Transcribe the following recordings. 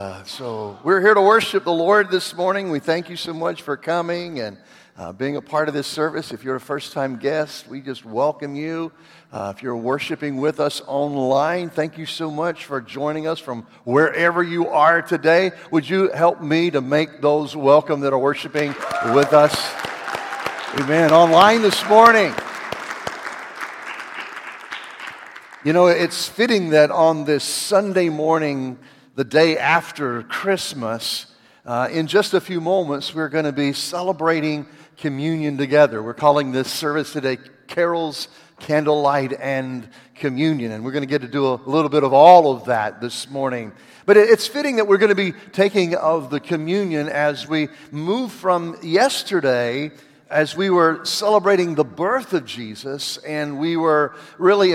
So we're here to worship the Lord this morning. We thank you so much for coming and being a part of this service. If you're a first-time guest, we just welcome you. If you're worshiping with us online, thank you so much for joining us from wherever you are today. Would you help me to make those welcome that are worshiping with us? Amen. Online this morning. You know, it's fitting that on this Sunday morning, the day after Christmas, in just a few moments, we're going to be celebrating communion together. We're calling this service today Carols, Candlelight, and Communion. And we're going to get to do a little bit of all of that this morning. But it's fitting that we're going to be taking of the communion as we move from yesterday, as we were celebrating the birth of Jesus, and we were really,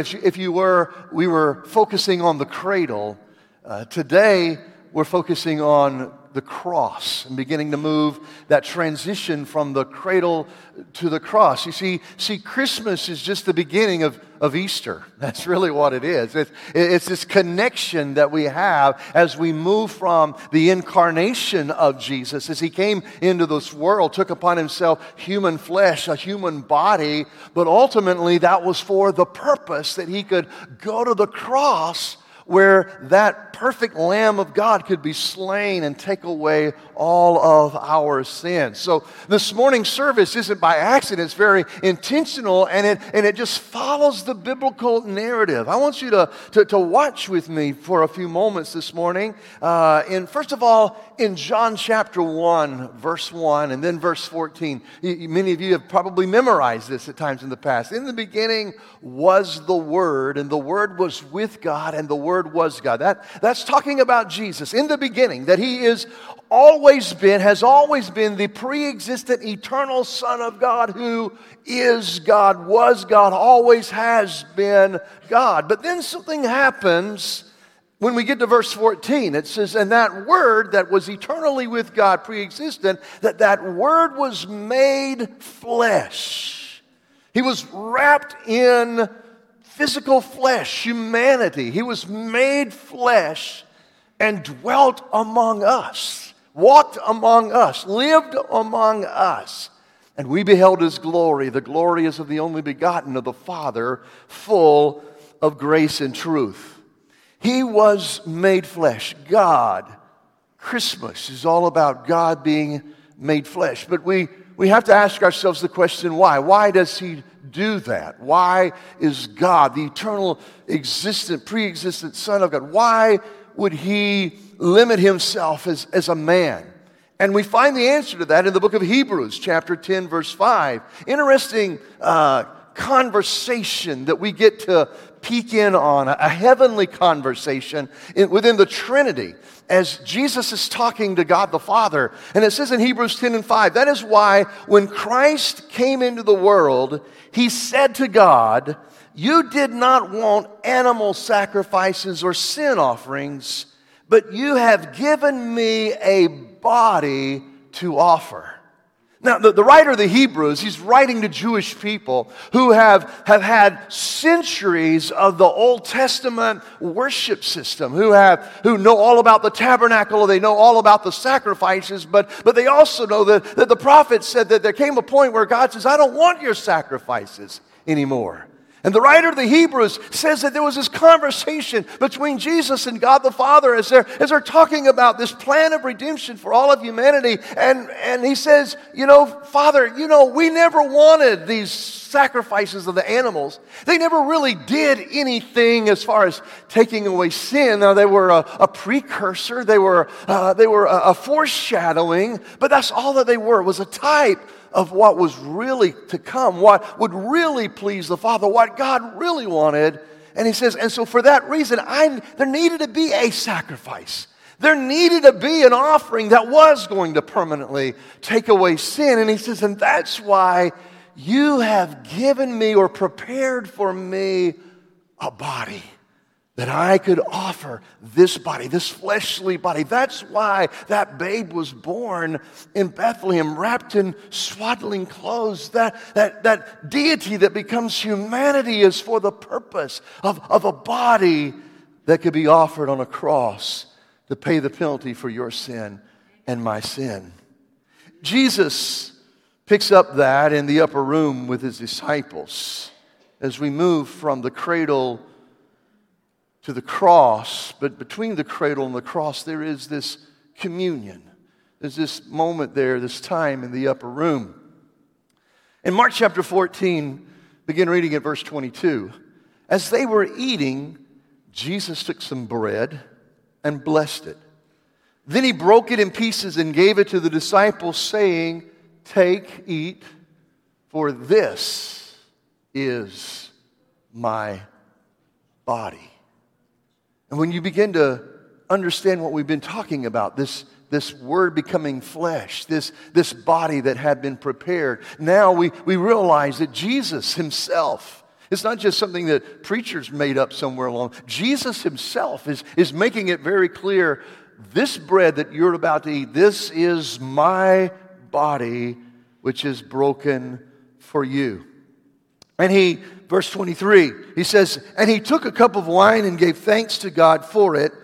we were focusing on the cradle. Today, we're focusing on the cross and beginning to move that transition from the cradle to the cross. You see, Christmas is just the beginning of Easter. That's really what it is. It's this connection that we have as we move from the incarnation of Jesus, as He came into this world, took upon Himself human flesh, a human body, but ultimately that was for the purpose that He could go to the cross where that perfect Lamb of God could be slain and take away all of our sins. So this morning's service isn't by accident. It's very intentional, and it just follows the biblical narrative. I want you to watch with me for a few moments this morning. First of all, in John chapter 1, verse 1, and then verse 14. Many of you have probably memorized this at times in the past. In the beginning was the Word, and the Word was with God, and the Word was God. That's talking about Jesus. In the beginning, that He has always been the pre-existent eternal Son of God, who is God, was God, always has been God. But then something happens when we get to verse 14. It says, and that Word that was eternally with God, pre-existent, that Word was made flesh. He was wrapped in physical flesh, humanity. He was made flesh and dwelt among us, walked among us, lived among us. And we beheld His glory. The glory is of the only begotten of the Father, full of grace and truth. He was made flesh. God. Christmas is all about God being made flesh. But we have to ask ourselves the question, why? Why does He do that? Why is God, the eternal, existent, pre-existent Son of God, why would He limit Himself as a man? And we find the answer to that in the book of Hebrews, chapter 10, verse 5. Interesting conversation that we get to peek in on, a heavenly conversation within the Trinity, as Jesus is talking to God the Father. And it says in Hebrews 10 and 5, that is why when Christ came into the world, He said to God, you did not want animal sacrifices or sin offerings, but you have given me a body to offer. Now, the writer of the Hebrews, he's writing to Jewish people who have had centuries of the Old Testament worship system, who know all about the tabernacle, they know all about the sacrifices, but they also know that the prophet said that there came a point where God says, I don't want your sacrifices anymore. And the writer of the Hebrews says that there was this conversation between Jesus and God the Father as they're talking about this plan of redemption for all of humanity. And he says, Father, we never wanted these sacrifices of the animals. They never really did anything as far as taking away sin. Now, they were a precursor. They were a foreshadowing, but that's all that they were. It was a type of what was really to come, what would really please the Father, what God really wanted. And he says, and so for that reason, there needed to be a sacrifice. There needed to be an offering that was going to permanently take away sin. And he says, and that's why you have given me or prepared for me a body that I could offer this body, this fleshly body. That's why that babe was born in Bethlehem, wrapped in swaddling clothes. That deity that becomes humanity is for the purpose of a body that could be offered on a cross to pay the penalty for your sin and my sin. Jesus picks up that in the upper room with his disciples as we move from the cradle to the cross. But between the cradle and the cross, there is this communion. There's this moment there, this time in the upper room. In Mark chapter 14, begin reading at verse 22. As they were eating, Jesus took some bread and blessed it. Then he broke it in pieces and gave it to the disciples, saying, "Take, eat, for this is my body." And when you begin to understand what we've been talking about, this word becoming flesh, this body that had been prepared, now we realize that Jesus himself, it's not just something that preachers made up somewhere along. Jesus himself is making it very clear, this bread that you're about to eat, this is my body, which is broken for you. And he, verse 23, he says, and he took a cup of wine and gave thanks to God for it.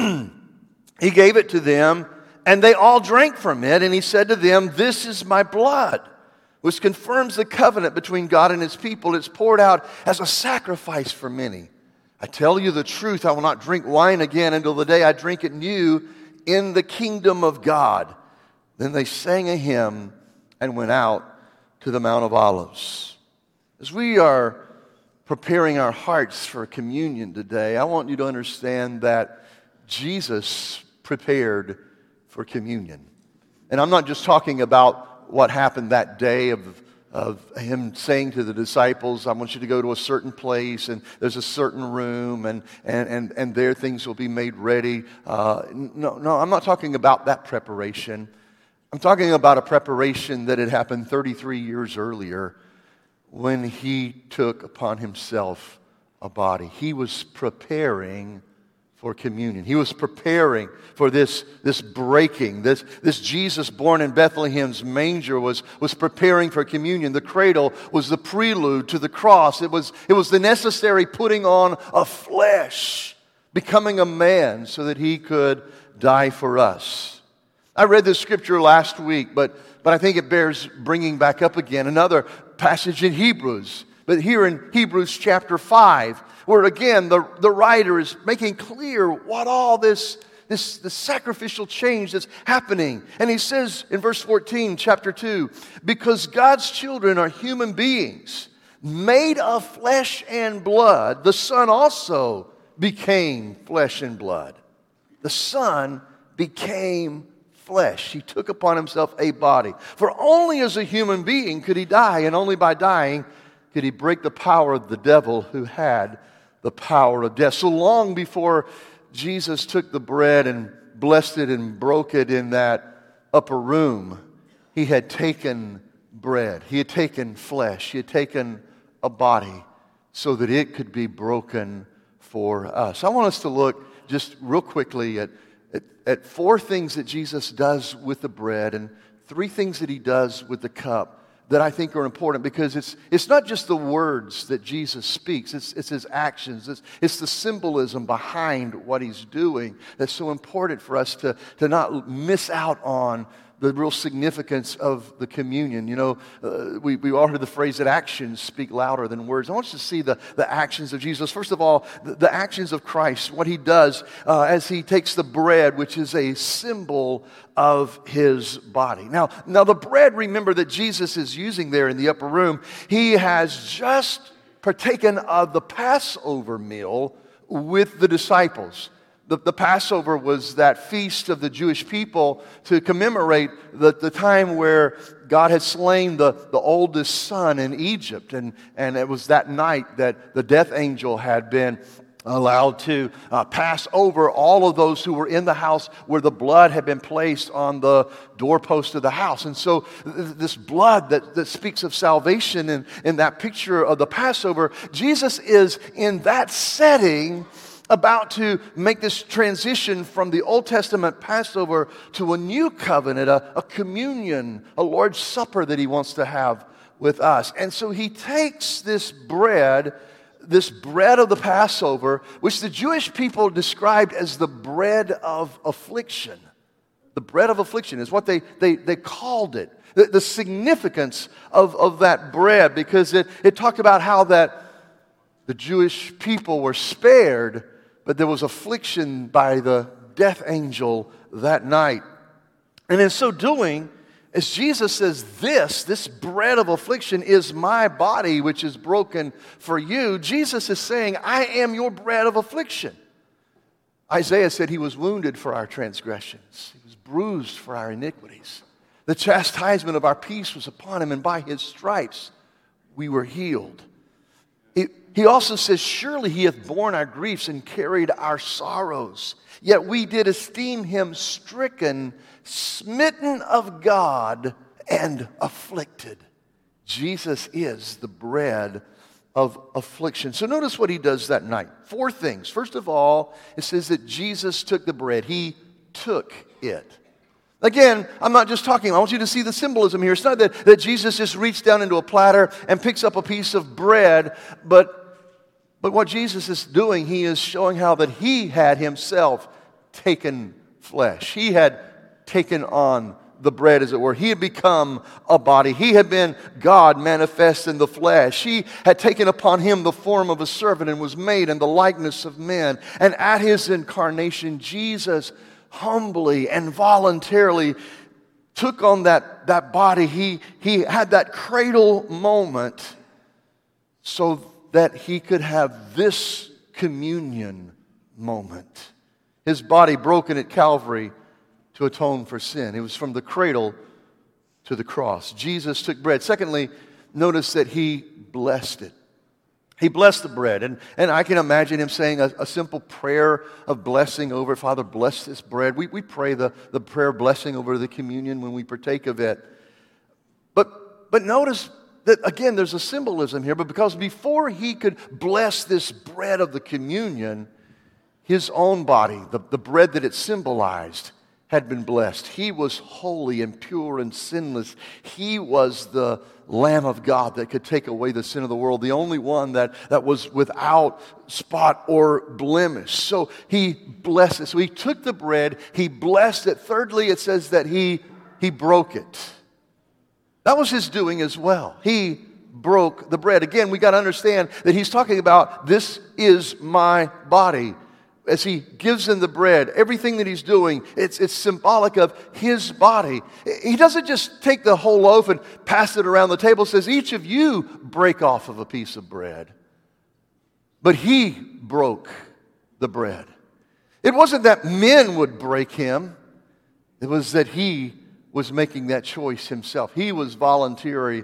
He gave it to them, and they all drank from it. And he said to them, "This is my blood, which confirms the covenant between God and his people. It's poured out as a sacrifice for many. I tell you the truth, I will not drink wine again until the day I drink it new in the kingdom of God." Then they sang a hymn and went out to the Mount of Olives. As we are preparing our hearts for communion today, I want you to understand that Jesus prepared for communion. And I'm not just talking about what happened that day of him saying to the disciples, "I want you to go to a certain place, and there's a certain room, and there things will be made ready." No, I'm not talking about that preparation. I'm talking about a preparation that had happened 33 years earlier when he took upon himself a body. He was preparing for communion. He was preparing for this breaking. This Jesus born in Bethlehem's manger was preparing for communion. The cradle was the prelude to the cross. It was the necessary putting on of flesh, becoming a man so that he could die for us. I read this scripture last week, but I think it bears bringing back up again. Another passage in Hebrews, but here in Hebrews chapter 5, where again the writer is making clear what all this sacrificial change that's happening. And he says in verse 14, chapter 2, "Because God's children are human beings, made of flesh and blood, the Son also became flesh and blood." The Son became flesh. He took upon himself a body. For only as a human being could he die, and only by dying could he break the power of the devil who had the power of death. So long before Jesus took the bread and blessed it and broke it in that upper room, he had taken bread. He had taken flesh. He had taken a body so that it could be broken for us. I want us to look just real quickly at four things that Jesus does with the bread and three things that he does with the cup that I think are important, because it's not just the words that Jesus speaks, it's his actions, it's the symbolism behind what he's doing that's so important for us to not miss out on the real significance of the communion. You know, we all heard the phrase that actions speak louder than words. I want us to see the actions of Jesus. First of all, the actions of Christ, what he does as he takes the bread, which is a symbol of his body. Now the bread, remember, that Jesus is using there in the upper room, he has just partaken of the Passover meal with the disciples. The Passover was that feast of the Jewish people to commemorate the time where God had slain the oldest son in Egypt. And it was that night that the death angel had been allowed to pass over all of those who were in the house where the blood had been placed on the doorpost of the house. And so this blood that speaks of salvation in that picture of the Passover, Jesus is in that setting about to make this transition from the Old Testament Passover to a new covenant, a communion, a Lord's Supper that he wants to have with us. And so he takes this bread this bread of the Passover, which the Jewish people described as the bread of affliction. The bread of affliction is what they called it. The significance of that bread, because it talked about how that the Jewish people were spared, but there was affliction by the death angel that night. And in so doing, as Jesus says, this bread of affliction is my body, which is broken for you, Jesus is saying, I am your bread of affliction. Isaiah said he was wounded for our transgressions. He was bruised for our iniquities. The chastisement of our peace was upon him, and by his stripes we were healed. He also says, surely he hath borne our griefs and carried our sorrows. Yet we did esteem him stricken, smitten of God, and afflicted. Jesus is the bread of affliction. So notice what he does that night. 4 things. First of all, it says that Jesus took the bread. He took it. Again, I'm not just talking, I want you to see the symbolism here. It's not that Jesus just reached down into a platter and picks up a piece of bread, but what Jesus is doing, he is showing how that he had himself taken flesh. He had taken on the bread, as it were. He had become a body. He had been God manifest in the flesh. He had taken upon him the form of a servant and was made in the likeness of men. And at his incarnation, Jesus humbly and voluntarily took on that body. He had that cradle moment so that he could have this communion moment. His body broken at Calvary to atone for sin. It was from the cradle to the cross. Jesus took bread. Secondly, notice that he blessed it. He blessed the bread. And I can imagine him saying a simple prayer of blessing over it. Father, bless this bread. We pray the prayer blessing over the communion when we partake of it. But notice that, again, there's a symbolism here. But because before he could bless this bread of the communion, his own body, the bread that it symbolized, had been blessed. He was holy and pure and sinless. He was the Lamb of God that could take away the sin of the world, the only one that was without spot or blemish. So he blessed it. So he took the bread, he blessed it. Thirdly, it says that he broke it. That was his doing as well. He broke the bread. Again, we got to understand that he's talking about, this is my body. As he gives them the bread, everything that he's doing, it's symbolic of his body. He doesn't just take the whole loaf and pass it around the table. He says, each of you break off of a piece of bread. But he broke the bread. It wasn't that men would break him. It was that he was making that choice himself. He was voluntarily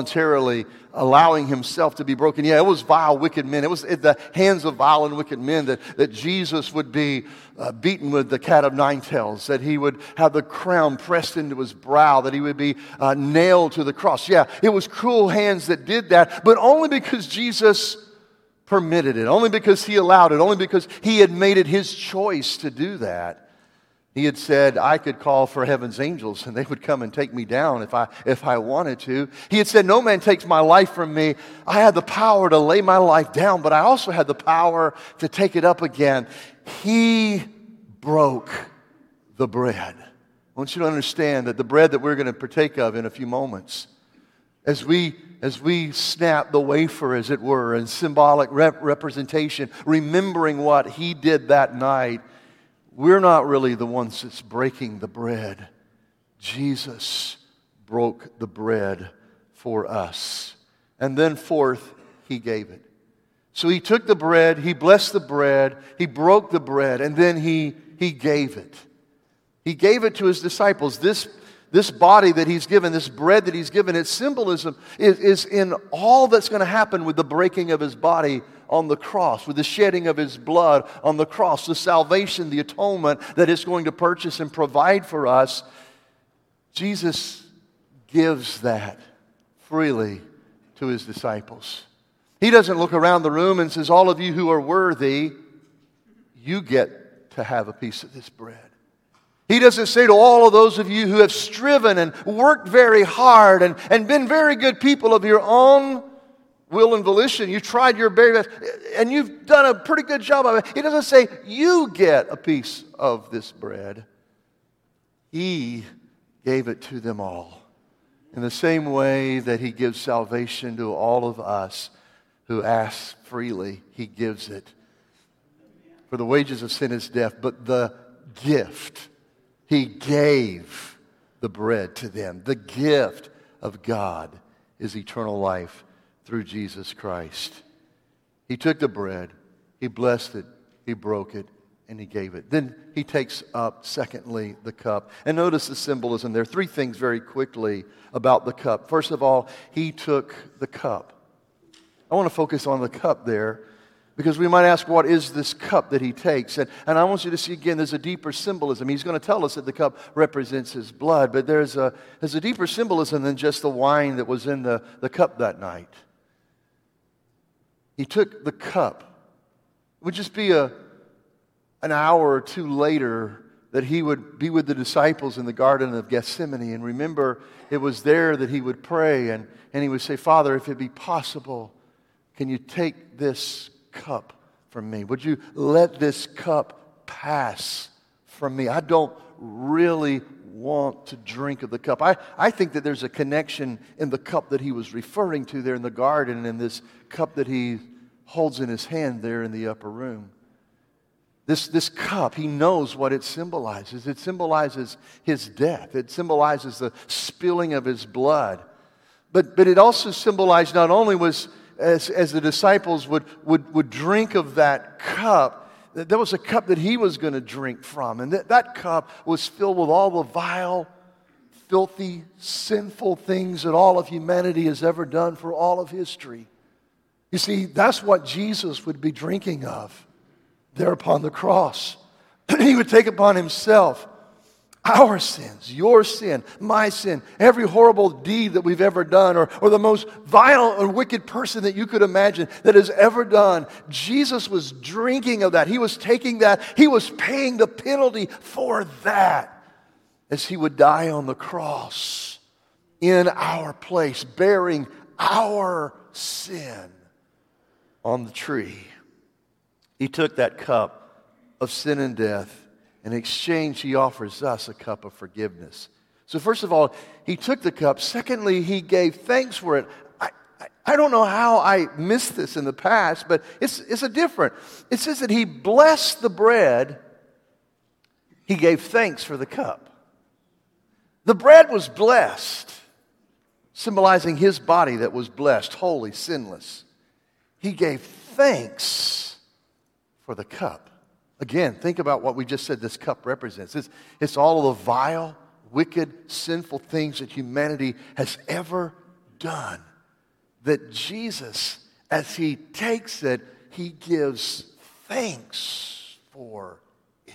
allowing himself to be broken. Yeah, it was vile, wicked men. It was at the hands of vile and wicked men that Jesus would be beaten with the cat of nine tails, that he would have the crown pressed into his brow, that he would be nailed to the cross. Yeah, it was cruel hands that did that, but only because Jesus permitted it, only because he allowed it, only because he had made it his choice to do that. He had said, I could call for heaven's angels and they would come and take me down if I wanted to. He had said, no man takes my life from me. I had the power to lay my life down, but I also had the power to take it up again. He broke the bread. I want you to understand that the bread that we're going to partake of in a few moments, as we snap the wafer, as it were, in symbolic representation, remembering what he did that night, we're not really the ones that's breaking the bread. Jesus broke the bread for us. And then fourth, he gave it. So he took the bread, he blessed the bread, he broke the bread, and then he gave it. He gave it to his disciples. This body that he's given, this bread that he's given, its symbolism is in all that's going to happen with the breaking of his body on the cross, with the shedding of his blood on the cross, the salvation, the atonement that it's going to purchase and provide for us. Jesus gives that freely to his disciples. He doesn't look around the room and says, all of you who are worthy, you get to have a piece of this bread. He doesn't say to all of those of you who have striven and worked very hard and been very good people of your own, will and volition. You tried your very best, and you've done a pretty good job of it. He doesn't say, you get a piece of this bread. He gave it to them all. In the same way that he gives salvation to all of us who ask freely, he gives it. For the wages of sin is death, but the gift, he gave the bread to them. The gift of God is eternal life through Jesus Christ. He took the bread, he blessed it, he broke it, and he gave it. Then he takes up, secondly, the cup. And notice the symbolism there. Three things very quickly about the cup. First of all, he took the cup. I want to focus on the cup there, because we might ask, what is this cup that he takes? And I want you to see again, there's a deeper symbolism. He's going to tell us that the cup represents his blood, but there's a deeper symbolism than just the wine that was in the cup that night. He took the cup. It would just be an hour or two later that he would be with the disciples in the Garden of Gethsemane. And remember, it was there that he would pray and he would say, Father, if it be possible, can you take this cup from me? Would you let this cup pass from me? I don't really want to drink of the cup. I think that there's a connection in the cup that he was referring to there in the garden and this cup that he holds in his hand there in the upper room. This cup, he knows what it symbolizes. It symbolizes his death. It symbolizes the spilling of his blood. But it also symbolized not only was as the disciples would drink of that cup, there was a cup that he was going to drink from. And that cup was filled with all the vile, filthy, sinful things that all of humanity has ever done for all of history. You see, that's what Jesus would be drinking of there upon the cross. He would take upon himself our sins, your sin, my sin, every horrible deed that we've ever done, or the most vile or wicked person that you could imagine that has ever done. Jesus was drinking of that. He was taking that. He was paying the penalty for that as he would die on the cross in our place, bearing our sin on the tree. He took that cup of sin and death. In exchange, he offers us a cup of forgiveness. So first of all, he took the cup. Secondly, he gave thanks for it. I don't know how I missed this in the past, but it's a different. It says that he blessed the bread. He gave thanks for the cup. The bread was blessed, symbolizing his body that was blessed, holy, sinless. He gave thanks for the cup. Again, think about what we just said this cup represents. It's all of the vile, wicked, sinful things that humanity has ever done. That Jesus, as he takes it, he gives thanks for it.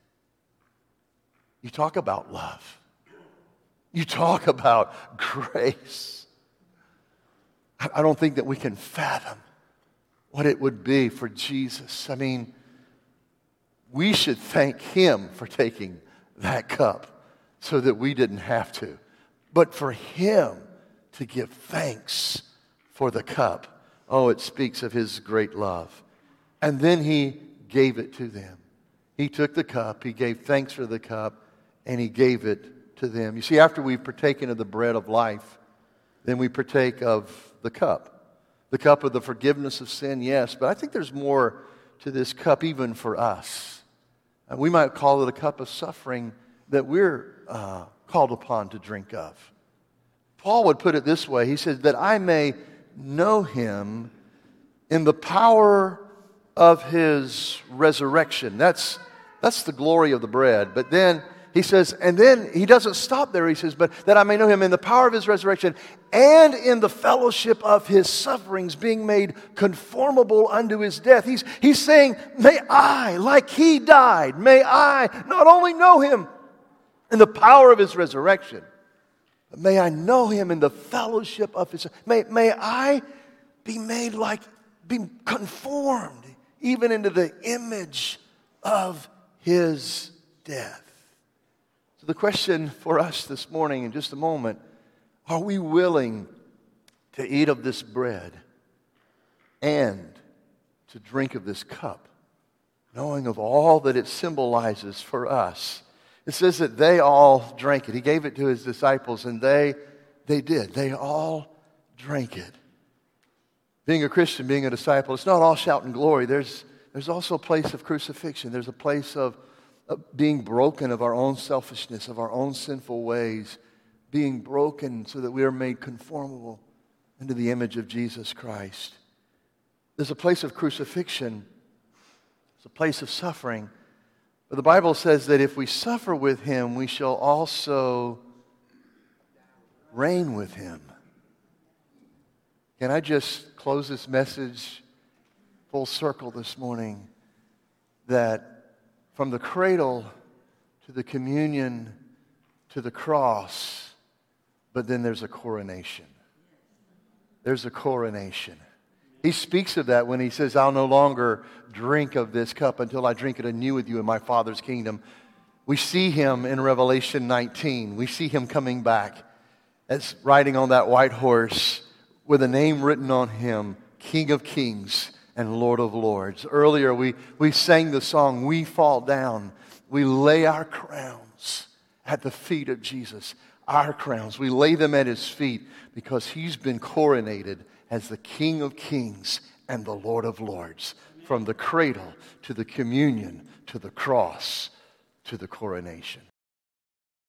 You talk about love. You talk about grace. I don't think that we can fathom what it would be for Jesus. I mean, we should thank him for taking that cup so that we didn't have to. But for him to give thanks for the cup, oh, it speaks of his great love. And then he gave it to them. He took the cup, he gave thanks for the cup, and he gave it to them. You see, after we've partaken of the bread of life, then we partake of the cup. The cup of the forgiveness of sin, yes, but I think there's more to this cup even for us. We might call it a cup of suffering that we're called upon to drink of. Paul would put it this way. He says, that I may know him in the power of his resurrection. That's the glory of the bread. But then he says, and then he doesn't stop there. He says, but that I may know him in the power of his resurrection and in the fellowship of his sufferings, being made conformable unto his death. He's saying, may I, like he died, may I not only know him in the power of his resurrection, but may I know him in the fellowship of his, may I be made like, be conformed even into the image of his death. So the question for us this morning in just a moment, are we willing to eat of this bread and to drink of this cup, knowing of all that it symbolizes for us. It says that they all drank it. He gave it to his disciples, and they did. They all drank it. Being a Christian, being a disciple, it's not all shout and glory. There's also a place of crucifixion. There's a place of being broken of our own selfishness, of our own sinful ways, being broken so that we are made conformable into the image of Jesus Christ. There's a place of crucifixion. It's a place of suffering. But the Bible says that if we suffer with him, we shall also reign with him. Can I just close this message full circle this morning? That from the cradle to the communion to the cross, but then there's a coronation. There's a coronation. He speaks of that when he says, I'll no longer drink of this cup until I drink it anew with you in my Father's kingdom. We see him in Revelation 19. We see him coming back as riding on that white horse with a name written on him, King of Kings and Lord of Lords. Earlier we sang the song, We Fall Down. We lay our crowns at the feet of Jesus. Our crowns. We lay them at his feet because he's been coronated as the King of Kings and the Lord of Lords. From the cradle to the communion to the cross to the coronation.